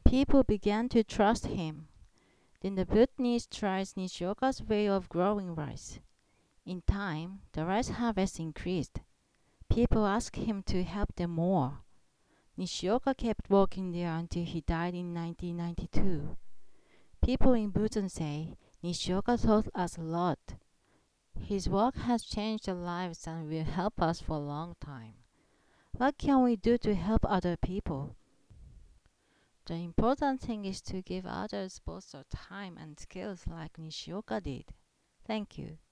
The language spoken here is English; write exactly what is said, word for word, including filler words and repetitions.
People began to trust him. Then the Bhutanese tried Nishioka's way of growing rice. In time, the rice harvest increased. People asked him to help them more. Nishioka kept working there until he died in nineteen ninety-two. People in Bhutan say Nishioka taught us a lot. His work has changed our lives and will help us for a long time. What can we do to help other people? The important thing is to give others both our time and skills like Nishioka did. Thank you.